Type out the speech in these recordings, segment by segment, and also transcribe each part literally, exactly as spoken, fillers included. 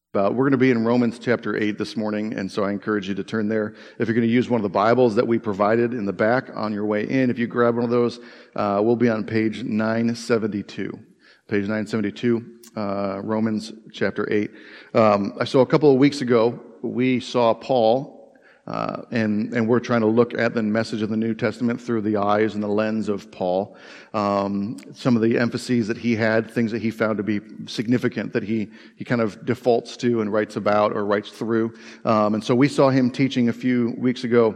About. We're going to be in Romans chapter eight this morning, and so I encourage you to turn there. If you're going to use one of the Bibles that we provided in the back on your way in, if you grab one of those, uh, we'll be on page nine seventy-two. Page nine seventy-two, uh, Romans chapter eight. Um, so a couple of weeks ago, we saw Paul, uh, and, and we're trying to look at the message of the New Testament through the eyes and the lens of Paul. Um, some of the emphases that he had, things that he found to be significant, that he, he kind of defaults to and writes about or writes through. Um, and so we saw him teaching a few weeks ago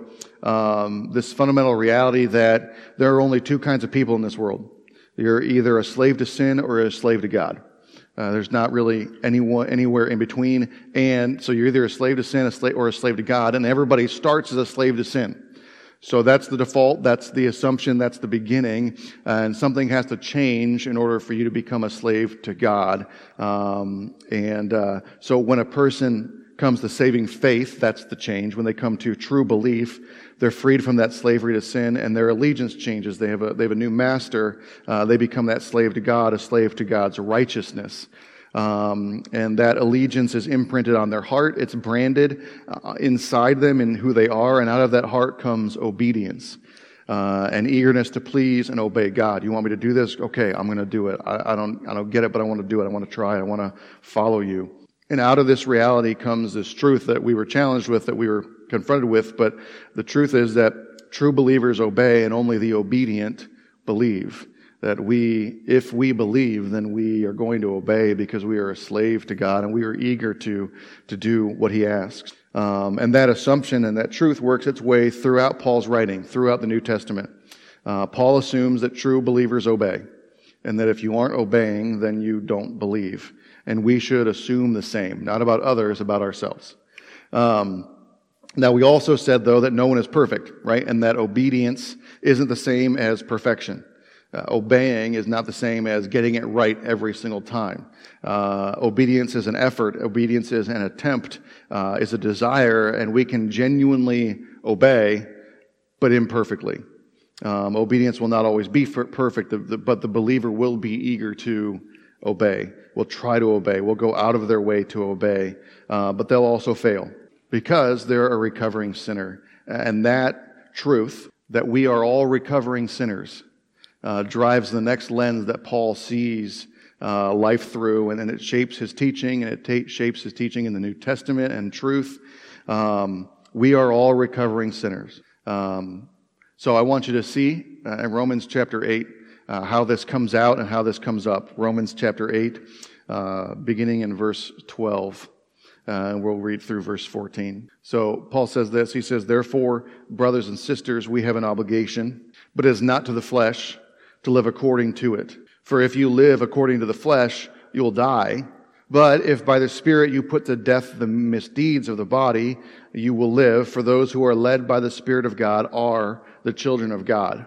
um, this fundamental reality that there are only two kinds of people in this world. You're either a slave to sin or a slave to God. Uh, there's not really anyone anywhere in between, and so you're either a slave to sin, a slave, or a slave to God, and everybody starts as a slave to sin. So that's the default, that's the assumption, that's the beginning, and something has to change in order for you to become a slave to God. Um, and uh, so when a person comes to saving faith, that's the change. When they come to true belief, they're freed from that slavery to sin, and their allegiance changes. They have a they have a new master. Uh, they become that slave to God, a slave to God's righteousness. Um, and that allegiance is imprinted on their heart. It's branded uh, inside them in who they are, and out of that heart comes obedience uh, and eagerness to please and obey God. You want me to do this? Okay, I'm going to do it. I, I don't I don't get it, but I want to do it. I want to try it. I want to follow you. And out of this reality comes this truth that we were challenged with, that we were confronted with. But the truth is that true believers obey, and only the obedient believe. That we, if we believe, then we are going to obey because we are a slave to God and we are eager to, to do what He asks. Um, and that assumption and that truth works its way throughout Paul's writing, throughout the New Testament. Uh, Paul assumes that true believers obey, and that if you aren't obeying, then you don't believe. And we should assume the same, not about others, about ourselves. Um, now, we also said, though, that no one is perfect, right? And that obedience isn't the same as perfection. Uh, obeying is not the same as getting it right every single time. Uh, obedience is an effort. Obedience is an attempt, uh, is a desire, and we can genuinely obey, but imperfectly. Um, obedience will not always be perfect, but the believer will be eager to obey, will try to obey, will go out of their way to obey, uh, but they'll also fail because they're a recovering sinner. And that truth, that we are all recovering sinners, uh, drives the next lens that Paul sees uh, life through, and, and it shapes his teaching, and it ta- shapes his teaching in the New Testament and truth. Um, we are all recovering sinners. Um, so I want you to see uh, in Romans chapter eight, Uh, how this comes out and how this comes up. Romans chapter eight, uh, beginning in verse twelve. Uh, and we'll read through verse fourteen. So Paul says this. He says, "Therefore, brothers and sisters, we have an obligation, but it is not to the flesh, to live according to it. For if you live according to the flesh, you will die. But if by the Spirit you put to death the misdeeds of the body, you will live. For those who are led by the Spirit of God are the children of God."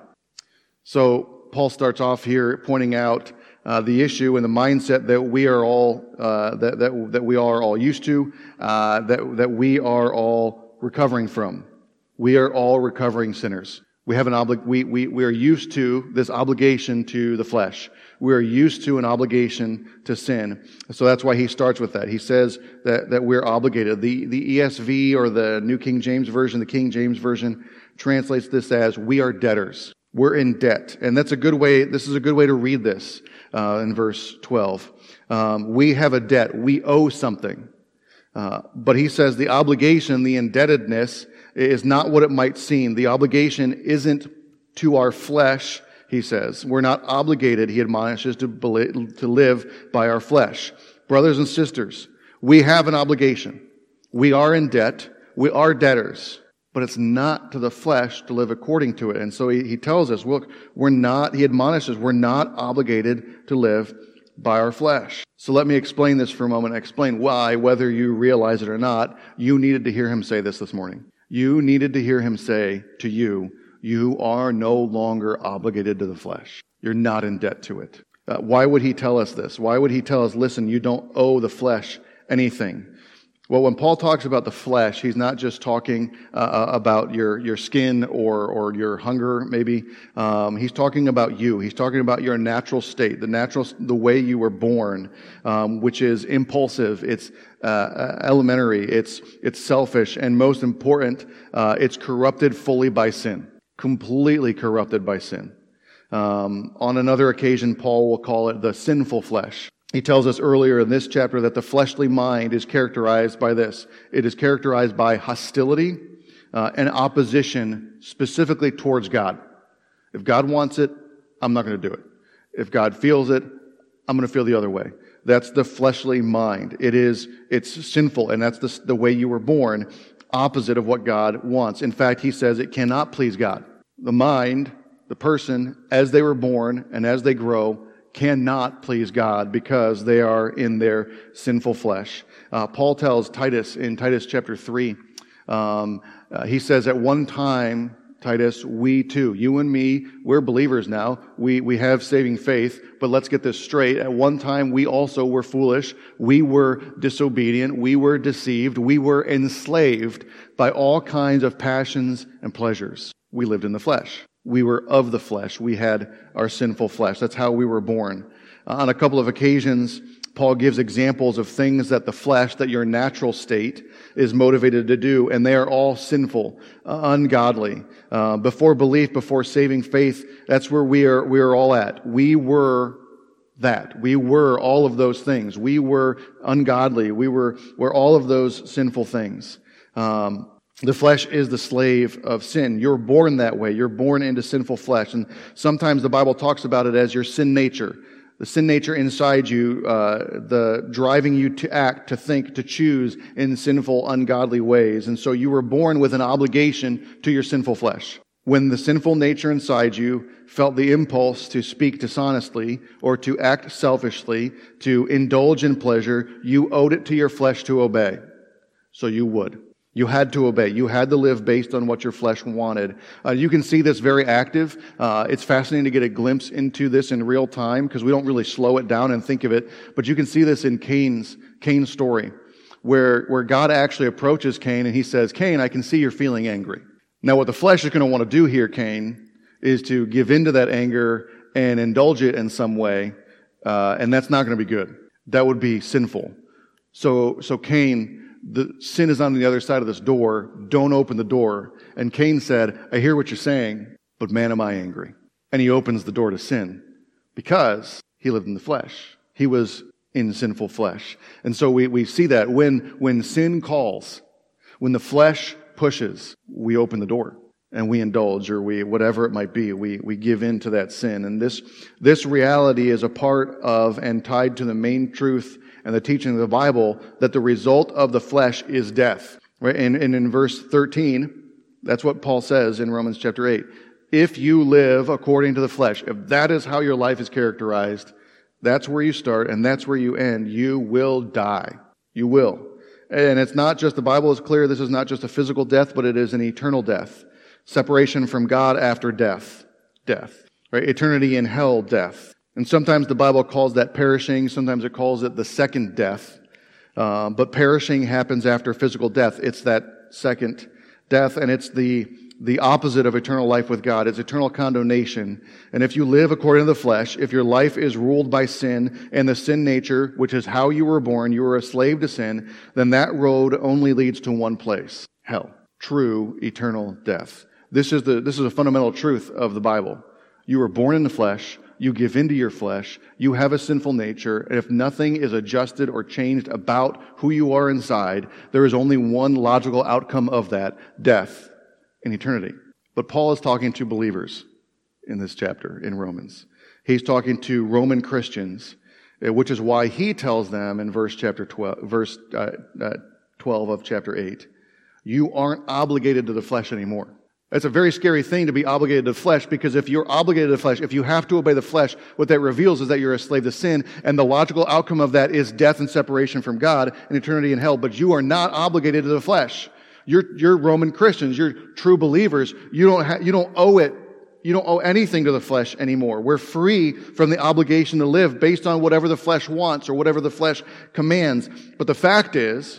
So Paul starts off here pointing out uh, the issue and the mindset that we are all uh, that, that that we are all used to, uh, that that we are all recovering from. We are all recovering sinners. We have an obli- we we we are used to this obligation to the flesh. We are used to an obligation to sin. So that's why he starts with that. He says that that we're obligated. The the E S V, or the New King James Version, the King James Version translates this as we are debtors. We're in debt. And that's a good way, this is a good way to read this uh, in verse twelve. Um, we have a debt. We owe something. Uh, but he says the obligation, the indebtedness, is not what it might seem. The obligation isn't to our flesh, he says. We're not obligated, he admonishes, to, to live by our flesh. Brothers and sisters, we have an obligation. We are in debt. We are debtors. But it's not to the flesh to live according to it. And so he, he tells us, look, we're not, he admonishes, we're not obligated to live by our flesh. So let me explain this for a moment, explain why, whether you realize it or not, you needed to hear him say this this morning. You needed to hear him say to you, you are no longer obligated to the flesh. You're not in debt to it. Uh, why would he tell us this? Why would he tell us, listen, you don't owe the flesh anything? Well, when Paul talks about the flesh, he's not just talking uh, about your, your skin or, or your hunger, maybe. Um, he's talking about you. He's talking about your natural state, the natural, the way you were born, um, which is impulsive. It's uh, elementary. It's it's selfish, and most important, uh, it's corrupted fully by sin, completely corrupted by sin. Um, on another occasion, Paul will call it the sinful flesh. He tells us earlier in this chapter that the fleshly mind is characterized by this. It is characterized by hostility uh, and opposition specifically towards God. If God wants it, I'm not going to do it. If God feels it, I'm going to feel the other way. That's the fleshly mind. It is, it's sinful, and that's the, the way you were born, opposite of what God wants. In fact, he says it cannot please God. The mind, the person, as they were born and as they grow, cannot please God because they are in their sinful flesh. Uh, Paul tells Titus in Titus chapter three, um, uh, he says, at one time, Titus, we too, you and me, we're believers now. We, we have saving faith, but let's get this straight. At one time, we also were foolish. We were disobedient. We were deceived. We were enslaved by all kinds of passions and pleasures. We lived in the flesh. We were of the flesh. We had our sinful flesh. That's how we were born. Uh, on a couple of occasions, Paul gives examples of things that the flesh, that your natural state is motivated to do, and they are all sinful, uh, ungodly. Uh, before belief, before saving faith, that's where we are, we are all at. We were that. We were all of those things. We were ungodly. We were, were all of those sinful things. Um, The flesh is the slave of sin. You're born that way. You're born into sinful flesh. And sometimes the Bible talks about it as your sin nature. The sin nature inside you, uh, the driving you to act, to think, to choose in sinful, ungodly ways. And so you were born with an obligation to your sinful flesh. When the sinful nature inside you felt the impulse to speak dishonestly or to act selfishly, to indulge in pleasure, you owed it to your flesh to obey. So you would. You had to obey. You had to live based on what your flesh wanted. Uh, you can see this very active. Uh, it's fascinating to get a glimpse into this in real time because we don't really slow it down and think of it. But you can see this in Cain's Cain's story, where where God actually approaches Cain and he says, "Cain, I can see you're feeling angry." Now, what the flesh is going to want to do here, Cain, is to give into that anger and indulge it in some way, uh, and that's not going to be good. That would be sinful. So, so Cain. The sin is on the other side of this door. Don't open the door. And Cain said, I hear what you're saying, but man, am I angry. And he opens the door to sin because he lived in the flesh. He was in sinful flesh. And so we, we see that when, when sin calls, when the flesh pushes, we open the door and we indulge, or we, whatever it might be, we, we give in to that sin. And this, this reality is a part of and tied to the main truth and the teaching of the Bible that the result of the flesh is death. Right? And, and in verse thirteen, that's what Paul says in Romans chapter eight. If you live according to the flesh, if that is how your life is characterized, that's where you start and that's where you end. You will die. You will. And it's not just, the Bible is clear, this is not just a physical death, but it is an eternal death. Separation from God after death. Death. Right? Eternity in hell, death. And sometimes the Bible calls that perishing. Sometimes it calls it the second death. Uh, but perishing happens after physical death. It's that second death, and it's the the opposite of eternal life with God. It's eternal condemnation. And if you live according to the flesh, if your life is ruled by sin and the sin nature, which is how you were born, you were a slave to sin, then that road only leads to one place: hell. True eternal death. This is the this is a fundamental truth of the Bible. You were born in the flesh. You give into your flesh. You have a sinful nature. And if nothing is adjusted or changed about who you are inside, there is only one logical outcome of that: death in eternity. But Paul is talking to believers in this chapter in Romans. He's talking to Roman Christians, which is why he tells them in verse chapter twelve, verse uh, uh, twelve of chapter eight, you aren't obligated to the flesh anymore. It's a very scary thing to be obligated to the flesh, because if you're obligated to the flesh, if you have to obey the flesh, what that reveals is that you're a slave to sin, and the logical outcome of that is death and separation from God and eternity in hell. But you are not obligated to the flesh. You're, you're Roman Christians. You're true believers. You don't ha- you don't owe it. You don't owe anything to the flesh anymore. We're free from the obligation to live based on whatever the flesh wants or whatever the flesh commands. But the fact is,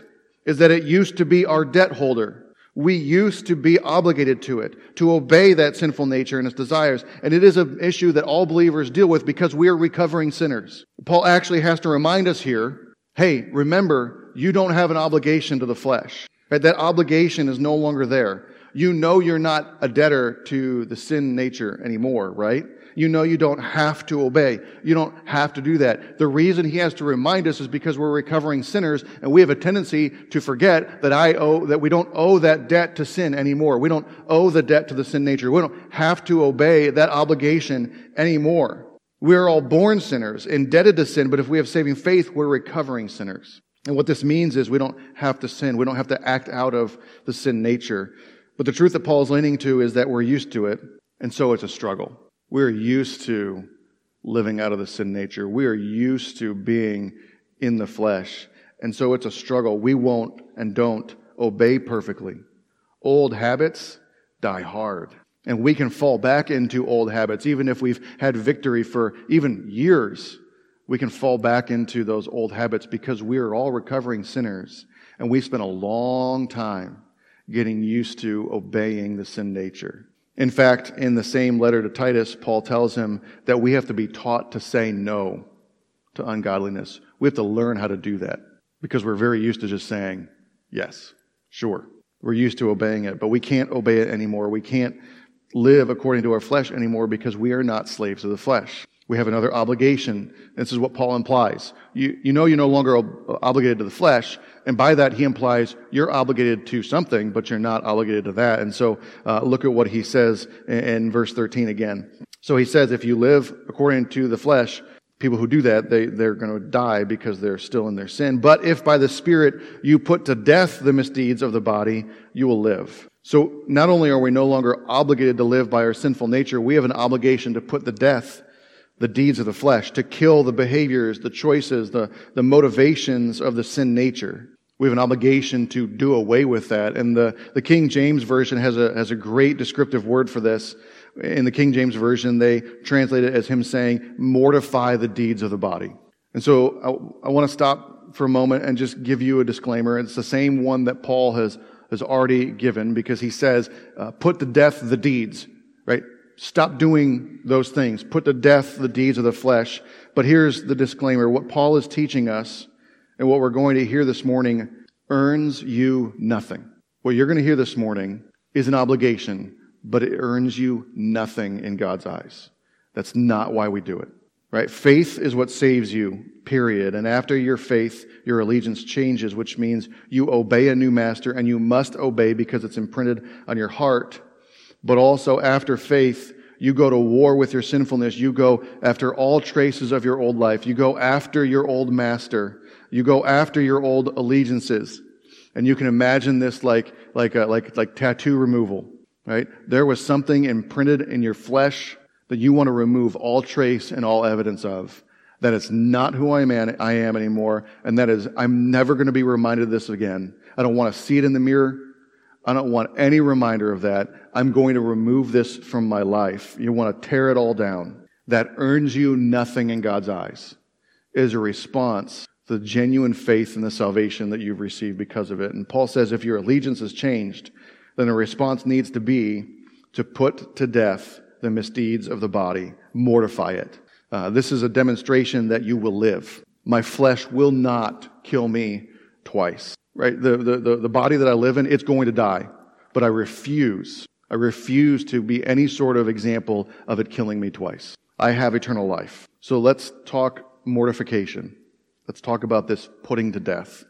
is that it used to be our debt holder. We used to be obligated to it, to obey that sinful nature and its desires. And it is an issue that all believers deal with because we are recovering sinners. Paul actually has to remind us here, hey, remember, you don't have an obligation to the flesh. Right? That obligation is no longer there. You know you're not a debtor to the sin nature anymore, right? You know you don't have to obey. You don't have to do that. The reason he has to remind us is because we're recovering sinners, and we have a tendency to forget that I owe, that we don't owe that debt to sin anymore. We don't owe the debt to the sin nature. We don't have to obey that obligation anymore. We're all born sinners, indebted to sin, but if we have saving faith, we're recovering sinners. And what this means is we don't have to sin. We don't have to act out of the sin nature. But the truth that Paul is leaning to is that we're used to it, and so it's a struggle. We're used to living out of the sin nature. We are used to being in the flesh, and so it's a struggle. We won't and don't obey perfectly. Old habits die hard, and we can fall back into old habits. Even if we've had victory for even years, we can fall back into those old habits because we are all recovering sinners, and we spent a long time getting used to obeying the sin nature. In fact, in the same letter to Titus, Paul tells him that we have to be taught to say no to ungodliness. We have to learn how to do that because we're very used to just saying, yes, sure. We're used to obeying it, but we can't obey it anymore. We can't live according to our flesh anymore because we are not slaves of the flesh. We have another obligation. This is what Paul implies. You, you know you're no longer ob- obligated to the flesh, and by that he implies you're obligated to something, but you're not obligated to that. And so uh, look at what he says in, in verse thirteen again. So he says, if you live according to the flesh, people who do that, they, they're going to die because they're still in their sin. But if by the Spirit you put to death the misdeeds of the body, you will live. So not only are we no longer obligated to live by our sinful nature, we have an obligation to put to death the deeds of the flesh, to kill the behaviors, the choices, the, the motivations of the sin nature. We have an obligation to do away with that. And the, the King James Version has a, has a great descriptive word for this. In the King James Version, they translate it as him saying, mortify the deeds of the body. And so I, I want to stop for a moment and just give you a disclaimer. It's the same one that Paul has, has already given, because he says, uh, put to death the deeds, right? Stop doing those things. Put to death the deeds of the flesh. But here's the disclaimer. What Paul is teaching us and what we're going to hear this morning earns you nothing. What you're going to hear this morning is an obligation, but it earns you nothing in God's eyes. That's not why we do it, right? Faith is what saves you, period. And after your faith, your allegiance changes, which means you obey a new master, and you must obey because it's imprinted on your heart. But also after faith, you go to war with your sinfulness. You go after all traces of your old life. You go after your old master. You go after your old allegiances. And you can imagine this like, like, a, like, like tattoo removal, right? There was something imprinted in your flesh that you want to remove all trace and all evidence of. That it's not who I am, I am anymore. And that is, I'm never going to be reminded of this again. I don't want to see it in the mirror. I don't want any reminder of that. I'm going to remove this from my life. You want to tear it all down. That earns you nothing in God's eyes. It is a response to the genuine faith in the salvation that you've received because of it. And Paul says if your allegiance has changed, then the response needs to be to put to death the misdeeds of the body. Mortify it. Uh, this is a demonstration that you will live. My flesh will not kill me twice. Right? The, the, the body that I live in, it's going to die. But I refuse. I refuse to be any sort of example of it killing me twice. I have eternal life. So let's talk mortification. Let's talk about this putting to death.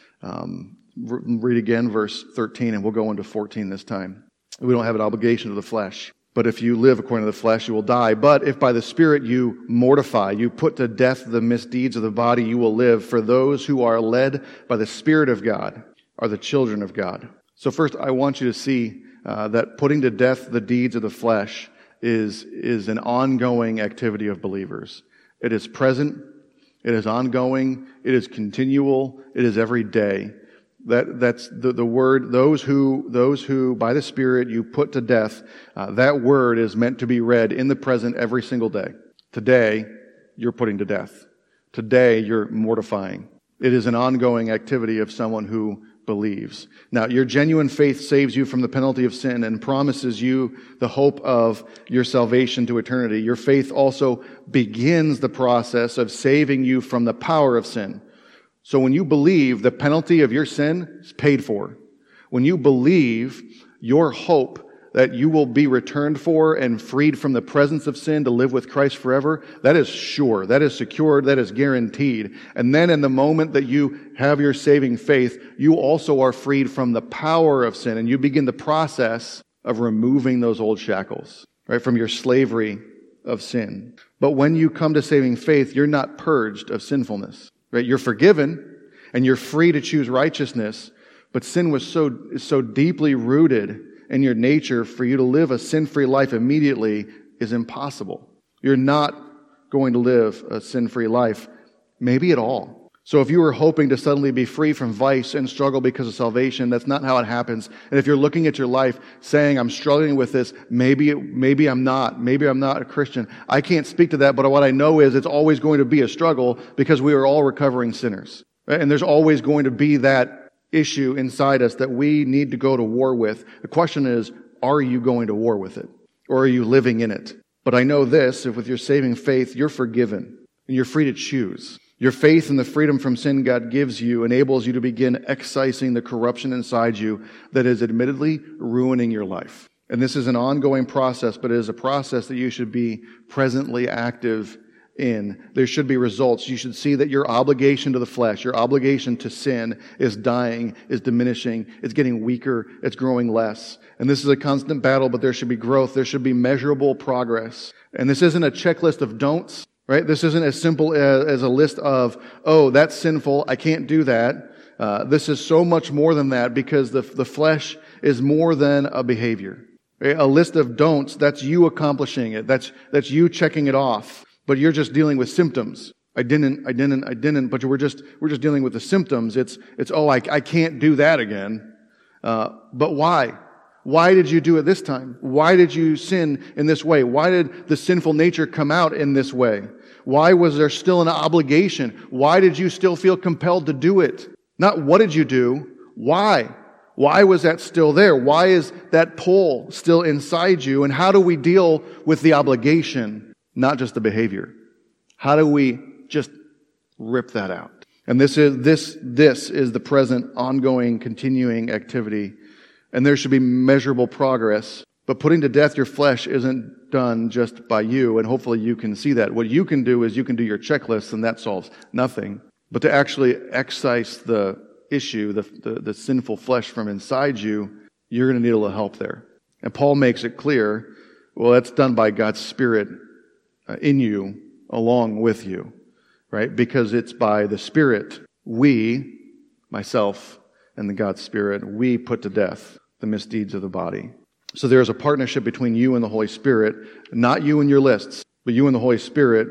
Um, read again verse thirteen, and we'll go into fourteen this time. We don't have an obligation to the flesh. But if you live according to the flesh, you will die. But if by the Spirit you mortify, you put to death the misdeeds of the body, you will live. For those who are led by the Spirit of God are the children of God. So first, I want you to see uh, that putting to death the deeds of the flesh is, is an ongoing activity of believers. It is present. It is ongoing. It is continual. It is every day. That that's the, the word, those who, those who by the Spirit you put to death, uh, that word is meant to be read in the present every single day. Today, you're putting to death. Today, you're mortifying. It is an ongoing activity of someone who believes. Now, your genuine faith saves you from the penalty of sin and promises you the hope of your salvation to eternity. Your faith also begins the process of saving you from the power of sin. So when you believe, the penalty of your sin is paid for. When you believe, your hope that you will be returned for and freed from the presence of sin to live with Christ forever, that is sure, that is secured, that is guaranteed. And then in the moment that you have your saving faith, you also are freed from the power of sin, and you begin the process of removing those old shackles, right, from your slavery of sin. But when you come to saving faith, you're not purged of sinfulness, right? You're forgiven, and you're free to choose righteousness, but sin was so, so deeply rooted in your nature, for you to live a sin-free life immediately is impossible. You're not going to live a sin-free life, maybe at all. So if you were hoping to suddenly be free from vice and struggle because of salvation, that's not how it happens. And if you're looking at your life saying, I'm struggling with this, maybe it, maybe I'm not, maybe I'm not a Christian, I can't speak to that, but what I know is it's always going to be a struggle because we are all recovering sinners. Right? And there's always going to be that issue inside us that we need to go to war with. The question is, are you going to war with it? Or are you living in it? But I know this, if with your saving faith, you're forgiven and you're free to choose. Your faith and the freedom from sin God gives you enables you to begin excising the corruption inside you that is admittedly ruining your life. And this is an ongoing process, but it is a process that you should be presently active in. There should be results. You should see that your obligation to the flesh, your obligation to sin is dying, is diminishing, it's getting weaker, it's growing less. And this is a constant battle, but there should be growth. There should be measurable progress. And this isn't a checklist of don'ts, right? This isn't as simple as, as a list of, oh, that's sinful, I can't do that. Uh, this is so much more than that because the, the flesh is more than a behavior. Right? A list of don'ts, that's you accomplishing it. That's, that's you checking it off. But you're just dealing with symptoms. I didn't, I didn't, I didn't, but we're just, we're just dealing with the symptoms. It's, it's, oh, I, I can't do that again. Uh, but why? Why did you do it this time? Why did you sin in this way? Why did the sinful nature come out in this way? Why was there still an obligation? Why did you still feel compelled to do it? Not what did you do? Why? Why was that still there? Why is that pull still inside you? And how do we deal with the obligation? Not just the behavior. How do we just rip that out? And this is this this is the present, ongoing, continuing activity. And there should be measurable progress. But putting to death your flesh isn't done just by you, and hopefully you can see that. What you can do is you can do your checklist, and that solves nothing. But to actually excise the issue, the, the, the sinful flesh from inside you, you're going to need a little help there. And Paul makes it clear, well, that's done by God's Spirit in you, along with you, right? Because it's by the Spirit, we, myself, and the God's Spirit, we put to death the misdeeds of the body. So there is a partnership between you and the Holy Spirit, not you and your lists, but you and the Holy Spirit.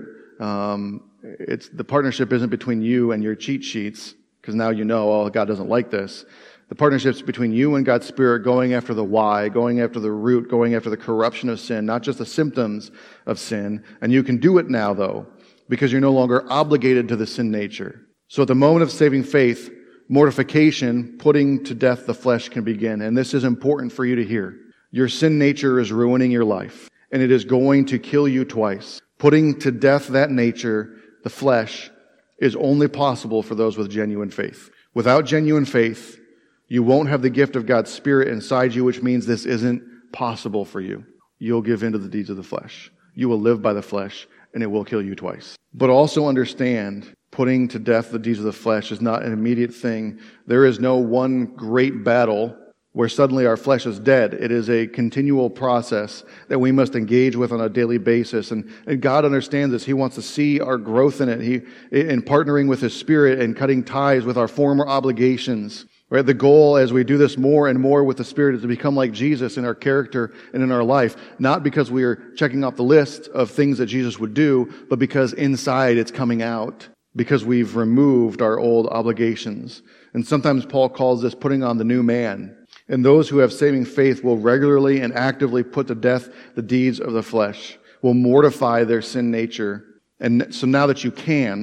Um, it's the partnership isn't between you and your cheat sheets, because now you know, oh, God doesn't like this. The partnership's between you and God's Spirit, going after the why, going after the root, going after the corruption of sin, not just the symptoms of sin. And you can do it now, though, because you're no longer obligated to the sin nature. So at the moment of saving faith, mortification, putting to death the flesh, can begin. And this is important for you to hear. Your sin nature is ruining your life, and it is going to kill you twice. Putting to death that nature, the flesh, is only possible for those with genuine faith. Without genuine faith, you won't have the gift of God's Spirit inside you, which means this isn't possible for you. You'll give in to the deeds of the flesh. You will live by the flesh, and it will kill you twice. But also understand, putting to death the deeds of the flesh is not an immediate thing. There is no one great battle where suddenly our flesh is dead. It is a continual process that we must engage with on a daily basis. And, and God understands this. He wants to see our growth in it. He, in partnering with His Spirit and cutting ties with our former obligations. Right? The goal as we do this more and more with the Spirit is to become like Jesus in our character and in our life. Not because we are checking off the list of things that Jesus would do, but because inside it's coming out. Because we've removed our old obligations. And sometimes Paul calls this putting on the new man. And those who have saving faith will regularly and actively put to death the deeds of the flesh, will mortify their sin nature. And so now that you can,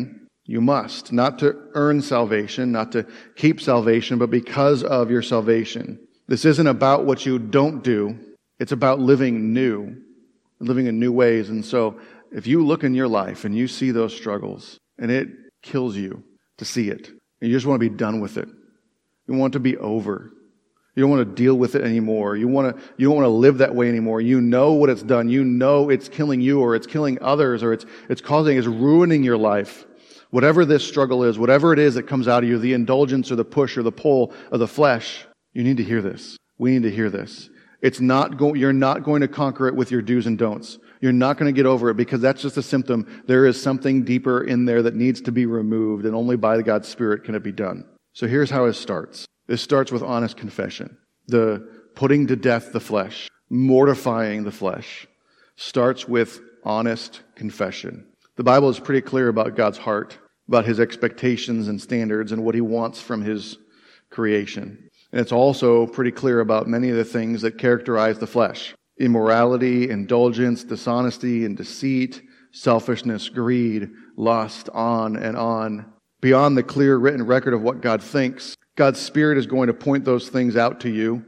You must, not to earn salvation, not to keep salvation, but because of your salvation. This isn't about what you don't do. It's about living new, living in new ways. And so if you look in your life and you see those struggles and it kills you to see it, and you just want to be done with it. You want it to be over. You don't want to deal with it anymore. You want to, you don't want to live that way anymore. You know what it's done. You know it's killing you, or it's killing others, or it's, it's causing, it's ruining your life. Whatever this struggle is, whatever it is that comes out of you, the indulgence or the push or the pull of the flesh, you need to hear this. We need to hear this. It's not go, you're not going to conquer it with your do's and don'ts. You're not going to get over it because that's just a symptom. There is something deeper in there that needs to be removed, and only by God's Spirit can it be done. So here's how it starts. It starts with honest confession. The putting to death the flesh, mortifying the flesh, starts with honest confession. The Bible is pretty clear about God's heart, about His expectations and standards and what He wants from His creation. And it's also pretty clear about many of the things that characterize the flesh. Immorality, indulgence, dishonesty and deceit, selfishness, greed, lust, on and on. Beyond the clear written record of what God thinks, God's Spirit is going to point those things out to you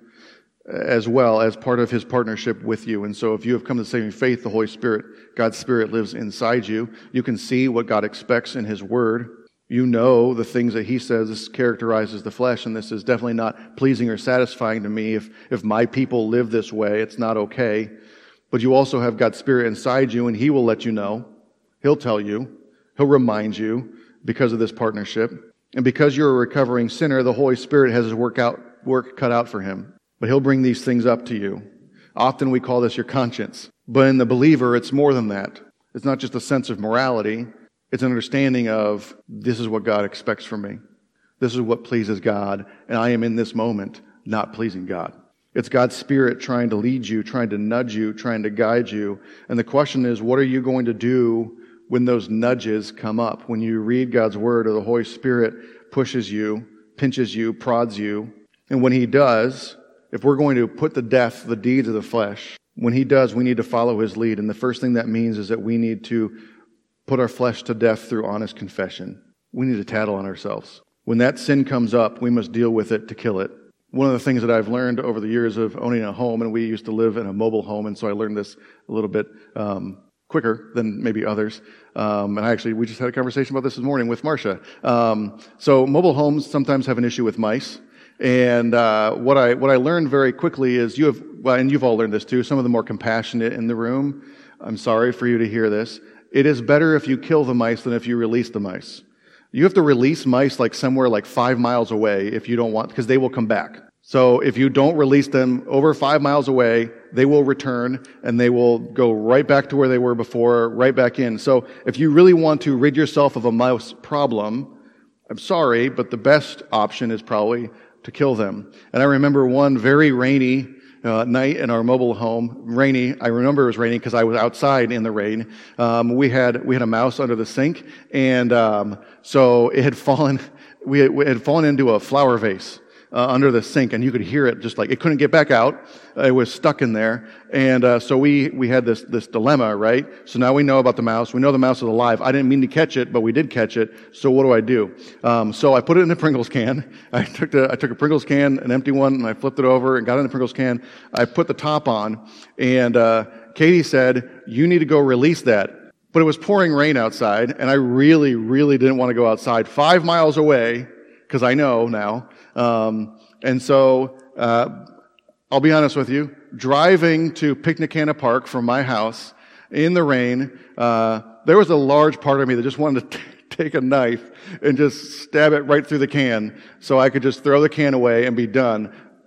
as well as part of His partnership with you. And so if you have come to saving faith, the Holy Spirit, God's Spirit lives inside you. You can see what God expects in His Word. You know the things that He says this characterizes the flesh, and this is definitely not pleasing or satisfying to me. If, if my people live this way, it's not okay. But you also have God's Spirit inside you, and He will let you know. He'll tell you. He'll remind you because of this partnership. And because you're a recovering sinner, the Holy Spirit has His work out, work cut out for Him. But He'll bring these things up to you. Often we call this your conscience. But in the believer, it's more than that. It's not just a sense of morality. It's an understanding of, this is what God expects from me. This is what pleases God, and I am in this moment not pleasing God. It's God's Spirit trying to lead you, trying to nudge you, trying to guide you. And the question is, what are you going to do when those nudges come up? When you read God's Word, or the Holy Spirit pushes you, pinches you, prods you. And when He does, if we're going to put to death the deeds of the flesh, when He does, we need to follow His lead. And the first thing that means is that we need to put our flesh to death through honest confession. We need to tattle on ourselves. When that sin comes up, we must deal with it to kill it. One of the things that I've learned over the years of owning a home, and we used to live in a mobile home, and so I learned this a little bit um, quicker than maybe others. Um, and actually, we just had a conversation about this this morning with Marcia. Um, so mobile homes sometimes have an issue with mice. And uh, what I what I learned very quickly is you have, well, and you've all learned this too, some of the more compassionate in the room. I'm sorry for you to hear this. It is better if you kill the mice than if you release the mice. You have to release mice like somewhere like five miles away if you don't want, because they will come back. So if you don't release them over five miles away, they will return and they will go right back to where they were before, right back in. So if you really want to rid yourself of a mouse problem, I'm sorry, but the best option is probably to kill them. And I remember one very rainy Uh, night in our mobile home, rainy. I remember it was raining because I was outside in the rain. Um, we had we had a mouse under the sink, and um, so it had fallen. We had, it had fallen into a flower vase uh, under the sink, and you could hear it just like it couldn't get back out. Uh, it was stuck in there, and uh, so we we had this this dilemma, right? So now we know about the mouse. We know the mouse is alive. I didn't mean to catch it, but we did catch it. So what do I do? Um, so I put it in a Pringles can. I took the I took a Pringles can, an empty one, and I flipped it over and got it in the Pringles can. I put the top on, and uh, Katie said, "You need to go release that." But it was pouring rain outside, and I really, really didn't want to go outside five miles away because I know now. Um, and so. Uh, I'll be honest with you, driving to Picnicana Park from my house in the rain, uh, there was a large part of me that just wanted to t- take a knife and just stab it right through the can so I could just throw the can away and be done.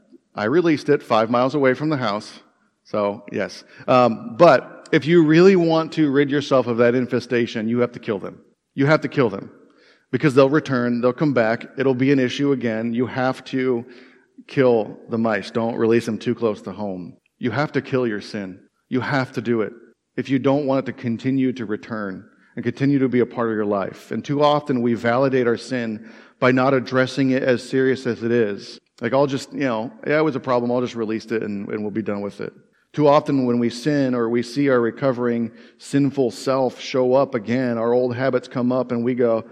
I released it five miles away from the house. So, yes. Um, but if you really want to rid yourself of that infestation, you have to kill them. You have to kill them because they'll return. They'll come back. It'll be an issue again. You have to kill the mice. Don't release them too close to home. You have to kill your sin. You have to do it if you don't want it to continue to return and continue to be a part of your life. And too often we validate our sin by not addressing it as serious as it is. Like, I'll just, you know, yeah, it was a problem. I'll just release it and, and we'll be done with it. Too often when we sin or we see our recovering sinful self show up again, our old habits come up and we go,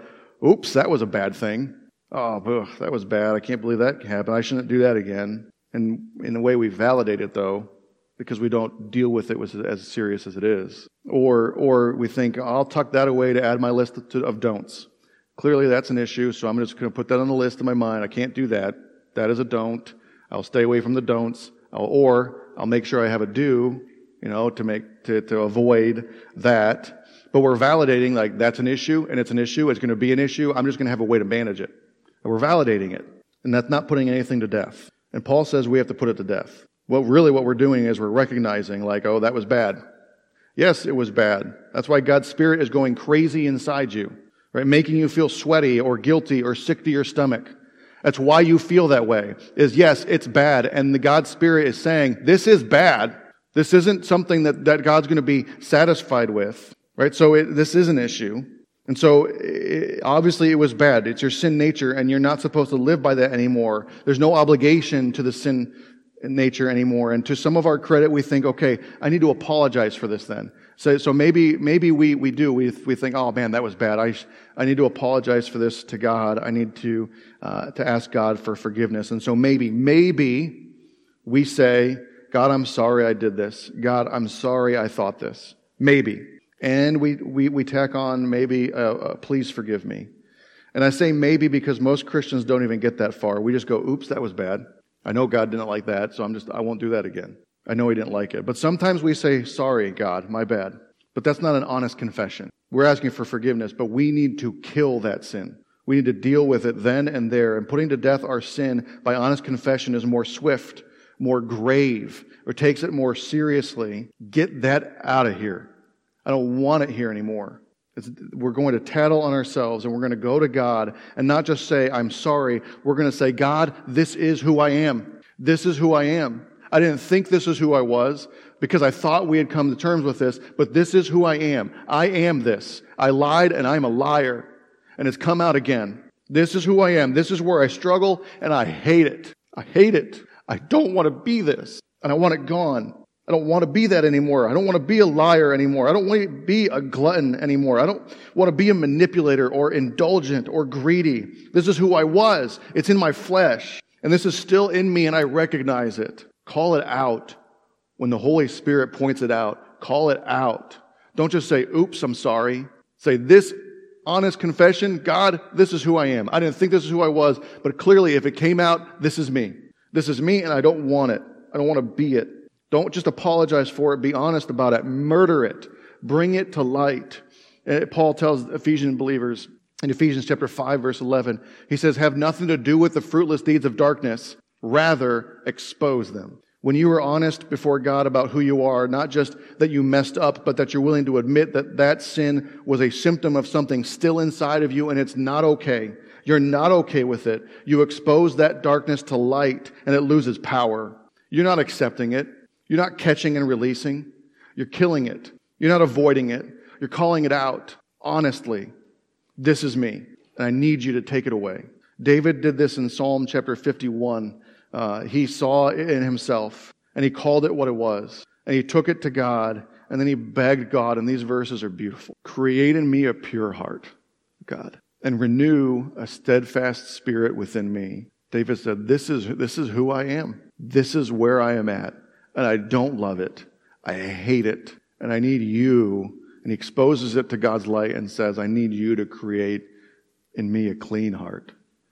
oops, that was a bad thing. Oh, ugh, that was bad. I can't believe that happened. I shouldn't do that again. And in a way, we validate it, though, because we don't deal with it as serious as it is. Or or we think, I'll tuck that away to add my list of don'ts. Clearly, that's an issue, so I'm just going to put that on the list in my mind. I can't do that. That is a don't. I'll stay away from the don'ts. I'll, or I'll make sure I have a do, you know, to make to, to avoid that. But we're validating, like, that's an issue, and it's an issue. It's going to be an issue. I'm just going to have a way to manage it. And we're validating it. And that's not putting anything to death. And Paul says we have to put it to death. Well, really what we're doing is we're recognizing, like, oh, that was bad. Yes, it was bad. That's why God's Spirit is going crazy inside you, right? Making you feel sweaty or guilty or sick to your stomach. That's why you feel that way, is yes, it's bad. And the God's Spirit is saying, this is bad. This isn't something that, that God's going to be satisfied with, right? So it, this is an issue. And so it, obviously it was bad. It's your sin nature, and you're not supposed to live by that anymore. There's no obligation to the sin nature anymore. And to some of our credit, we think, okay, I need to apologize for this then. So, so maybe, maybe we, we do. We, we think, oh man, that was bad. I, I need to apologize for this to God. I need to, uh, to ask God for forgiveness. And so maybe, maybe we say, God, I'm sorry I did this. God, I'm sorry I thought this. Maybe. And we, we, we tack on maybe, uh, uh, please forgive me. And I say maybe because most Christians don't even get that far. We just go, oops, that was bad. I know God didn't like that, so I'm just, I won't do that again. I know He didn't like it. But sometimes we say, sorry, God, my bad. But that's not an honest confession. We're asking for forgiveness, but we need to kill that sin. We need to deal with it then and there. And putting to death our sin by honest confession is more swift, more grave, or takes it more seriously. Get that out of here. I don't want it here anymore. It's, we're going to tattle on ourselves, and we're going to go to God and not just say, I'm sorry. We're going to say, God, this is who I am. This is who I am. I didn't think this is who I was because I thought we had come to terms with this, but this is who I am. I am this. I lied, and I'm a liar, and it's come out again. This is who I am. This is where I struggle, and I hate it. I hate it. I don't want to be this, and I want it gone. I don't want to be that anymore. I don't want to be a liar anymore. I don't want to be a glutton anymore. I don't want to be a manipulator or indulgent or greedy. This is who I was. It's in my flesh. And this is still in me, and I recognize it. Call it out when the Holy Spirit points it out. Call it out. Don't just say, oops, I'm sorry. Say, this honest confession, God, this is who I am. I didn't think this is who I was, but clearly if it came out, this is me. This is me, and I don't want it. I don't want to be it. Don't just apologize for it. Be honest about it. Murder it. Bring it to light. And Paul tells Ephesian believers in Ephesians chapter five, verse eleven, he says, have nothing to do with the fruitless deeds of darkness. Rather, expose them. When you are honest before God about who you are, not just that you messed up, but that you're willing to admit that that sin was a symptom of something still inside of you and it's not okay. You're not okay with it. You expose that darkness to light and it loses power. You're not accepting it. You're not catching and releasing. You're killing it. You're not avoiding it. You're calling it out honestly. This is me, and I need you to take it away. David did this in Psalm chapter fifty-one. Uh, he saw it in himself, and he called it what it was. And he took it to God, and then he begged God, and these verses are beautiful. Create in me a pure heart, God, and renew a steadfast spirit within me. David said, this is, this is who I am. This is where I am at. And I don't love it. I hate it. And I need you. And he exposes it to God's light and says, I need you to create in me a clean heart.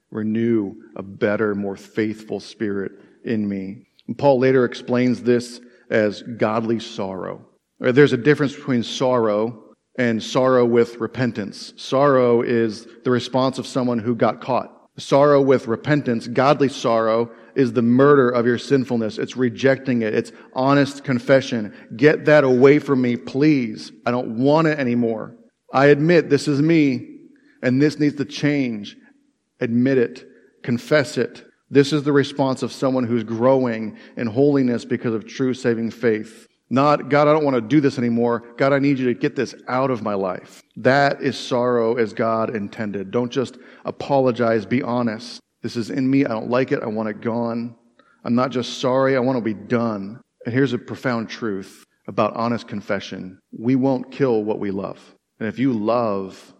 Renew a better, more faithful spirit in me. And Paul later explains this as godly sorrow. There's a difference between sorrow and sorrow with repentance. Sorrow is the response of someone who got caught. Sorrow with repentance, godly sorrow, is the murder of your sinfulness. It's rejecting it. It's honest confession. Get that away from me, please. I don't want it anymore. I admit this is me, and this needs to change. Admit it. Confess it. This is the response of someone who's growing in holiness because of true saving faith. Not, God, I don't want to do this anymore. God, I need you to get this out of my life. That is sorrow as God intended. Don't just apologize. Be honest. This is in me. I don't like it. I want it gone. I'm not just sorry. I want to be done. And here's a profound truth about honest confession. We won't kill what we love. And if you love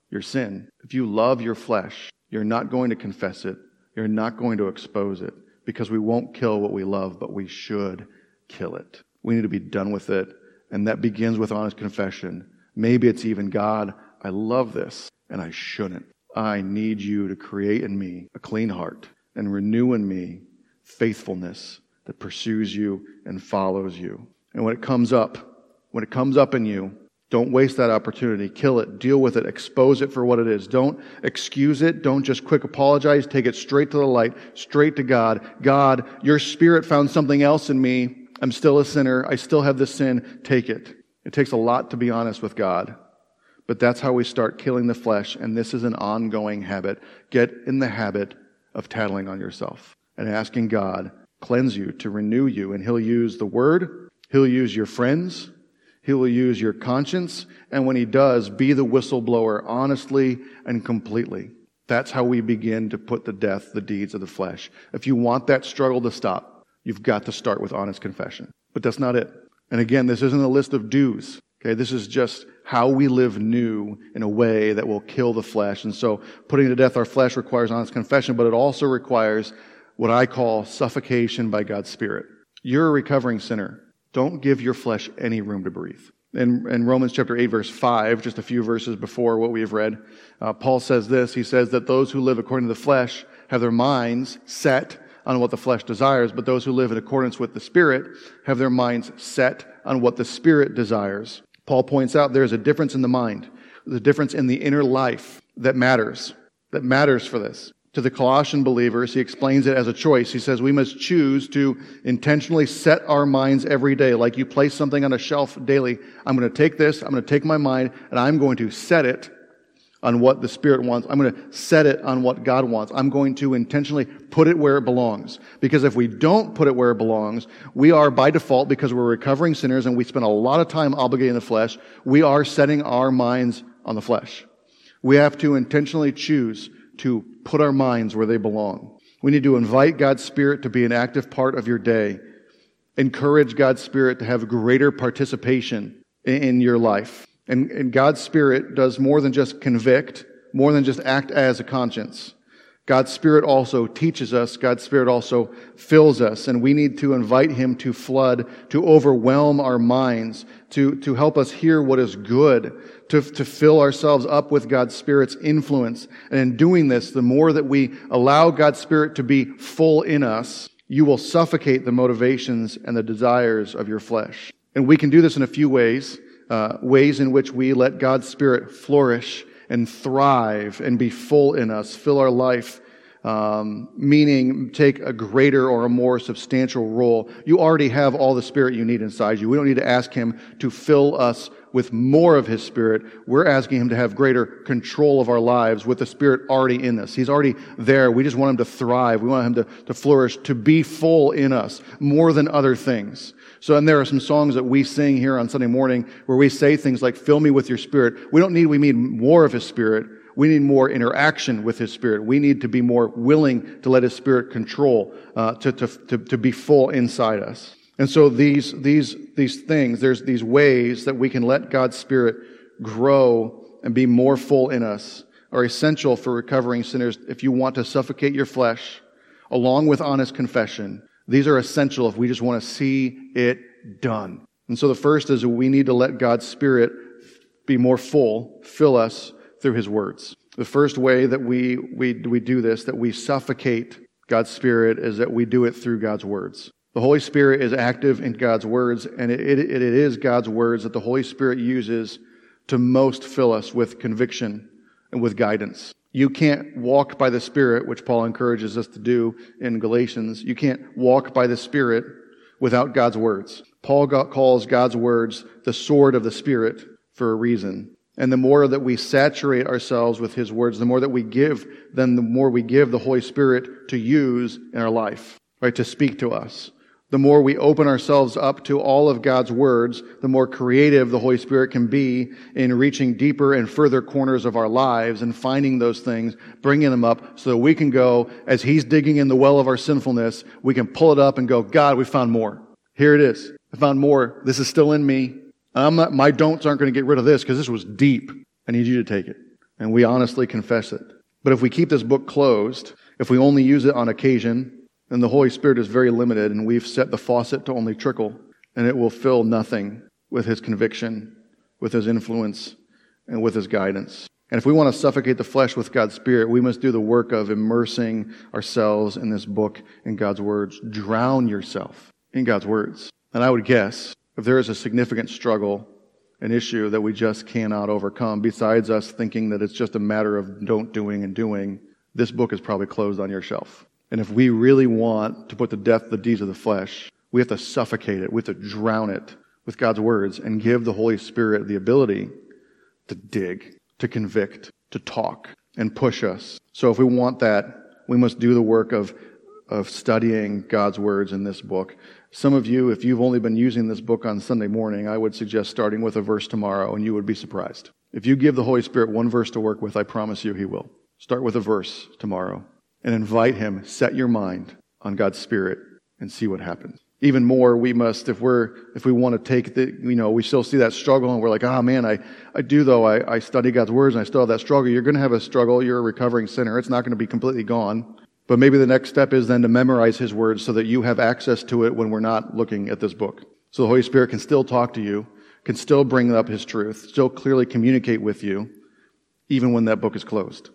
your sin, if you love your flesh, you're not going to confess it. You're not going to expose it, because we won't kill what we love, but we should kill it. We need to be done with it, and that begins with honest confession. Maybe it's even, God, I love this, and I shouldn't. I need you to create in me a clean heart and renew in me faithfulness that pursues you and follows you. And when it comes up, when it comes up in you, don't waste that opportunity. Kill it. Deal with it. Expose it for what it is. Don't excuse it. Don't just quick apologize. Take it straight to the light, straight to God. God, your Spirit found something else in me. I'm still a sinner. I still have this sin. Take it. It takes a lot to be honest with God. But that's how we start killing the flesh, and this is an ongoing habit. Get in the habit of tattling on yourself and asking God, cleanse you, to renew you, and He'll use the Word, He'll use your friends, He will use your conscience, and when He does, be the whistleblower honestly and completely. That's how we begin to put to death the deeds of the flesh. If you want that struggle to stop, you've got to start with honest confession. But that's not it. And again, this isn't a list of do's. Okay, this is just how we live new in a way that will kill the flesh. And so putting to death our flesh requires honest confession, but it also requires what I call suffocation by God's Spirit. You're a recovering sinner. Don't give your flesh any room to breathe. In, in Romans chapter eight, verse five, just a few verses before what we have read, uh, Paul says this. He says that those who live according to the flesh have their minds set on what the flesh desires, but those who live in accordance with the Spirit have their minds set on what the Spirit desires. Paul points out there's a difference in the mind. There's a difference in the inner life that matters, that matters for this. To the Colossian believers, he explains it as a choice. He says we must choose to intentionally set our minds every day. Like you place something on a shelf daily. I'm going to take this, I'm going to take my mind, and I'm going to set it on what the Spirit wants. I'm going to set it on what God wants. I'm going to intentionally put it where it belongs. Because if we don't put it where it belongs, we are by default, because we're recovering sinners and we spend a lot of time obligating the flesh, we are setting our minds on the flesh. We have to intentionally choose to put our minds where they belong. We need to invite God's Spirit to be an active part of your day. Encourage God's Spirit to have greater participation in your life. And, and God's Spirit does more than just convict, more than just act as a conscience. God's Spirit also teaches us. God's Spirit also fills us. And we need to invite Him to flood, to overwhelm our minds, to, to help us hear what is good, to, to fill ourselves up with God's Spirit's influence. And in doing this, the more that we allow God's Spirit to be full in us, you will suffocate the motivations and the desires of your flesh. And we can do this in a few ways. Uh, ways in which we let God's Spirit flourish and thrive and be full in us, fill our life, um, meaning take a greater or a more substantial role. You already have all the Spirit you need inside you. We don't need to ask Him to fill us with more of His Spirit. We're asking Him to have greater control of our lives with the Spirit already in us. He's already there. We just want Him to thrive. We want Him to, to flourish, to be full in us more than other things. So, and there are some songs that we sing here on Sunday morning where we say things like, fill me with your Spirit. We don't need, we need more of His Spirit. We need more interaction with His Spirit. We need to be more willing to let His Spirit control, uh, to, to, to, to be full inside us. And so these, these, these things, there's these ways that we can let God's Spirit grow and be more full in us are essential for recovering sinners. If you want to suffocate your flesh, along with honest confession, these are essential if we just want to see it done. And so the first is we need to let God's Spirit be more full, fill us through His words. The first way that we, we, we do this, that we suffocate God's Spirit, is that we do it through God's words. The Holy Spirit is active in God's words, and it, it, it is God's words that the Holy Spirit uses to most fill us with conviction and with guidance. You can't walk by the Spirit, which Paul encourages us to do in Galatians. You can't walk by the Spirit without God's words. Paul calls God's words the sword of the Spirit for a reason. And the more that we saturate ourselves with His words, the more that we give, then the more we give the Holy Spirit to use in our life, right, to speak to us. The more we open ourselves up to all of God's words, the more creative the Holy Spirit can be in reaching deeper and further corners of our lives and finding those things, bringing them up so that we can go, as He's digging in the well of our sinfulness, we can pull it up and go, God, we found more. Here it is. I found more. This is still in me. I'm not, my don'ts aren't going to get rid of this because this was deep. I need you to take it. and we honestly confess it. But if we keep this book closed, if we only use it on occasion, then the Holy Spirit is very limited, and we've set the faucet to only trickle, and it will fill nothing with His conviction, with His influence, and with His guidance. And if we want to suffocate the flesh with God's Spirit, we must do the work of immersing ourselves in this book, in God's words. Drown yourself in God's words. And I would guess, if there is a significant struggle, an issue that we just cannot overcome, besides us thinking that it's just a matter of don't doing and doing, this book is probably closed on your shelf. And if we really want to put to death the deeds of the flesh, we have to suffocate it. We have to drown it with God's words and give the Holy Spirit the ability to dig, to convict, to talk, and push us. So if we want that, we must do the work of, of studying God's words in this book. Some of you, if you've only been using this book on Sunday morning, I would suggest starting with a verse tomorrow, and you would be surprised. If you give the Holy Spirit one verse to work with, I promise you He will. Start with a verse tomorrow and invite Him. Set your mind on God's Spirit and see what happens. Even more, we must, if we're, if we want to take the, you know, we still see that struggle and we're like, ah, oh, man, I, I do though. I, I study God's words and I still have that struggle. You're going to have a struggle. You're a recovering sinner. It's not going to be completely gone. But maybe the next step is then to memorize His words so that you have access to it when we're not looking at this book. So the Holy Spirit can still talk to you, can still bring up His truth, still clearly communicate with you, even when that book is closed.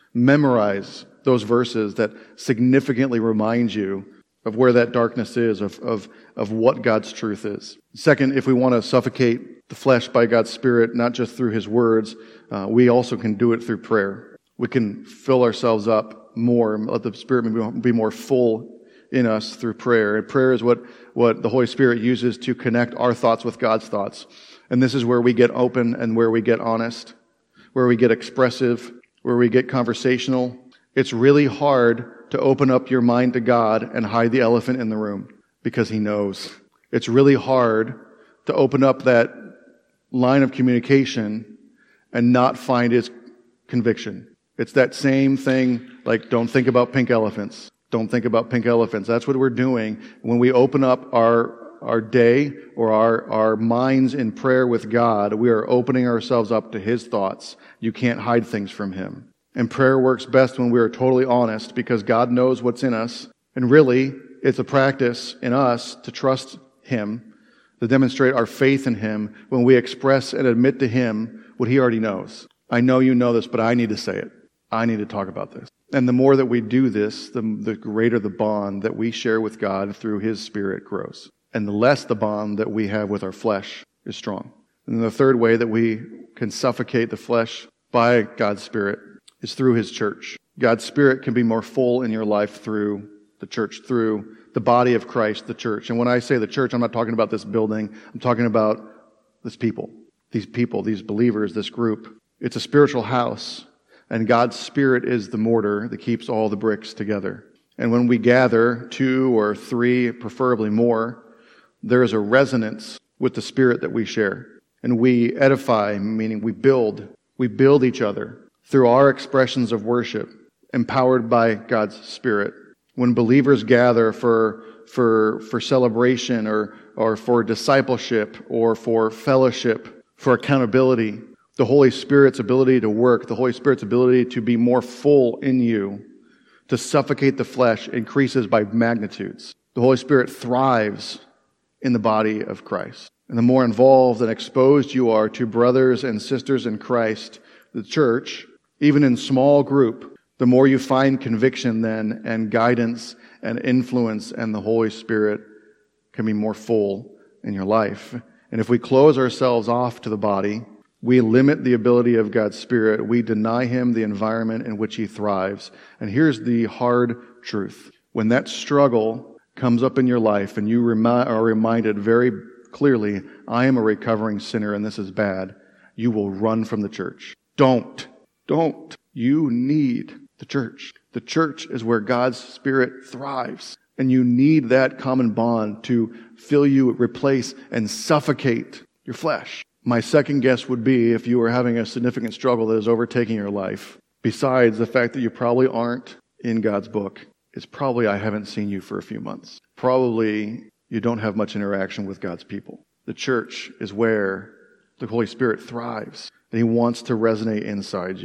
Memorize those verses that significantly remind you of where that darkness is, of, of, of what God's truth is. Second, if we want to suffocate the flesh by God's Spirit, not just through His words, uh, we also can do it through prayer. We can fill ourselves up more, let the Spirit be more full in us through prayer. And prayer is what, what the Holy Spirit uses to connect our thoughts with God's thoughts. And this is where we get open and where we get honest, where we get expressive, where we get conversational. It's really hard to open up your mind to God and hide the elephant in the room because He knows. It's really hard to open up that line of communication and not find His conviction. It's that same thing, like don't think about pink elephants. Don't think about pink elephants. That's what we're doing when we open up our our day or our, our minds in prayer with God. We are opening ourselves up to His thoughts. You can't hide things from Him. And prayer works best when we are totally honest because God knows what's in us. And really, it's a practice in us to trust Him, to demonstrate our faith in Him when we express and admit to Him what He already knows. I know you know this, but I need to say it. I need to talk about this. And the more that we do this, the, the greater the bond that we share with God through His Spirit grows. And the less the bond that we have with our flesh is strong. And the third way that we can suffocate the flesh by God's Spirit is through His church. God's Spirit can be more full in your life through the church, through the body of Christ, the church. And when I say the church, I'm not talking about this building. I'm talking about this people, these people, these believers, this group. It's a spiritual house, and God's Spirit is the mortar that keeps all the bricks together. And when we gather, two or three, preferably more, there is a resonance with the Spirit that we share. And we edify, meaning we build. We build each other through our expressions of worship, empowered by God's Spirit. When believers gather for for for celebration or or for discipleship or for fellowship, for accountability, the Holy Spirit's ability to work, the Holy Spirit's ability to be more full in you, to suffocate the flesh, increases by magnitudes. The Holy Spirit thrives in the body of Christ. And the more involved and exposed you are to brothers and sisters in Christ, the church, even in small group, the more you find conviction then and guidance and influence, and the Holy Spirit can be more full in your life. And if we close ourselves off to the body, we limit the ability of God's Spirit. We deny Him the environment in which He thrives. And here's the hard truth. When that struggle comes up in your life and you remi- are reminded very clearly, I am a recovering sinner and this is bad, you will run from the church. Don't. Don't. You need the church. The church is where God's Spirit thrives. And you need that common bond to fill you, replace, and suffocate your flesh. My second guess would be, if you are having a significant struggle that is overtaking your life, besides the fact that you probably aren't in God's book, it's probably I haven't seen you for a few months. Probably you don't have much interaction with God's people. The church is where the Holy Spirit thrives, and He wants to resonate inside you.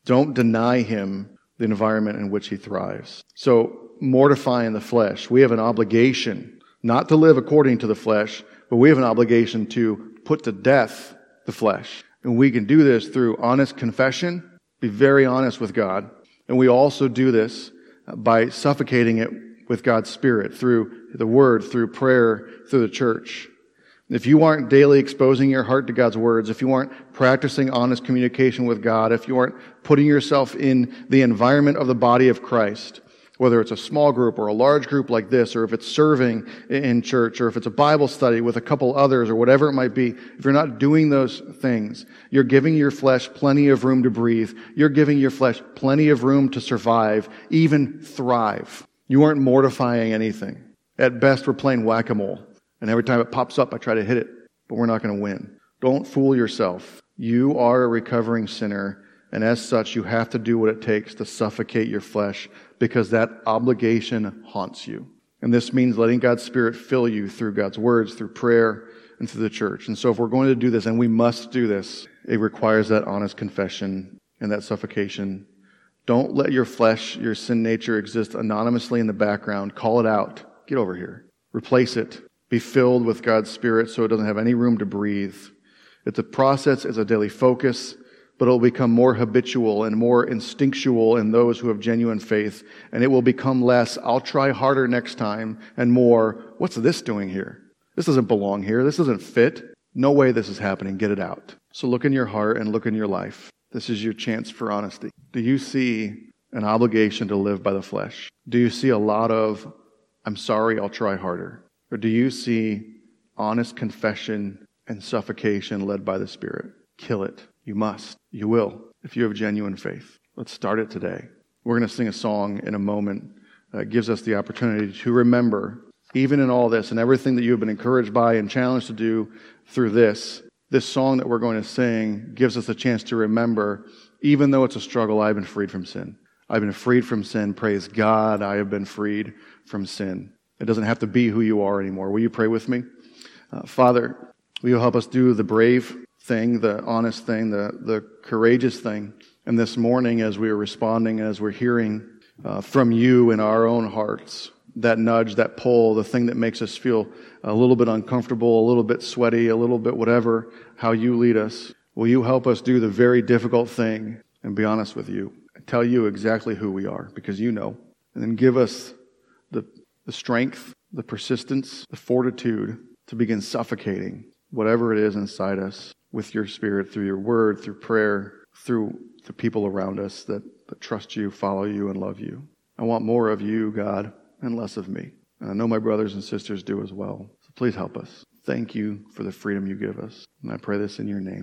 Don't deny him the environment in which he thrives. So mortifying the flesh, we have an obligation not to live according to the flesh, but we have an obligation to put to death the flesh. And we can do this through honest confession, be very honest with God. And we also do this by suffocating it with God's Spirit through the Word, through prayer, through the church. If you aren't daily exposing your heart to God's words, if you aren't practicing honest communication with God, if you aren't putting yourself in the environment of the body of Christ, whether it's a small group or a large group like this, or if it's serving in church, or if it's a Bible study with a couple others, or whatever it might be, if you're not doing those things, you're giving your flesh plenty of room to breathe. You're giving your flesh plenty of room to survive, even thrive. You aren't mortifying anything. At best, we're playing whack-a-mole. And every time it pops up, I try to hit it, but we're not going to win. Don't fool yourself. You are a recovering sinner, and as such, you have to do what it takes to suffocate your flesh, because that obligation haunts you. And this means letting God's Spirit fill you through God's words, through prayer, and through the church. And so if we're going to do this, and we must do this, it requires that honest confession and that suffocation. Don't let your flesh, your sin nature, exist anonymously in the background. Call it out. Get over here. Replace it. Be filled with God's Spirit so it doesn't have any room to breathe. It's a process, it's a daily focus, but it will become more habitual and more instinctual in those who have genuine faith. And it will become less, I'll try harder next time, and more, what's this doing here? This doesn't belong here. This doesn't fit. No way this is happening. Get it out. So look in your heart and look in your life. This is your chance for honesty. Do you see an obligation to live by the flesh? Do you see a lot of, I'm sorry, I'll try harder? Or do you see honest confession and suffocation led by the Spirit? Kill it. You must. You will, if you have genuine faith. Let's start it today. We're going to sing a song in a moment that gives us the opportunity to remember, even in all this and everything that you have been encouraged by and challenged to do through this, this song that we're going to sing gives us a chance to remember, even though it's a struggle, I've been freed from sin. I've been freed from sin. Praise God, I have been freed from sin. It doesn't have to be who you are anymore. Will you pray with me? Uh, Father, will you help us do the brave thing, the honest thing, the, the courageous thing? And this morning, as we are responding, as we're hearing uh, from you in our own hearts, that nudge, that pull, the thing that makes us feel a little bit uncomfortable, a little bit sweaty, a little bit whatever, how you lead us, will you help us do the very difficult thing and be honest with you? Tell you exactly who we are, because you know. And then give us the the strength, the persistence, the fortitude to begin suffocating whatever it is inside us with your Spirit, through your word, through prayer, through the people around us that, that trust you, follow you, and love you. I want more of you, God, and less of me. And I know my brothers and sisters do as well. So please help us. Thank you for the freedom you give us. And I pray this in your name.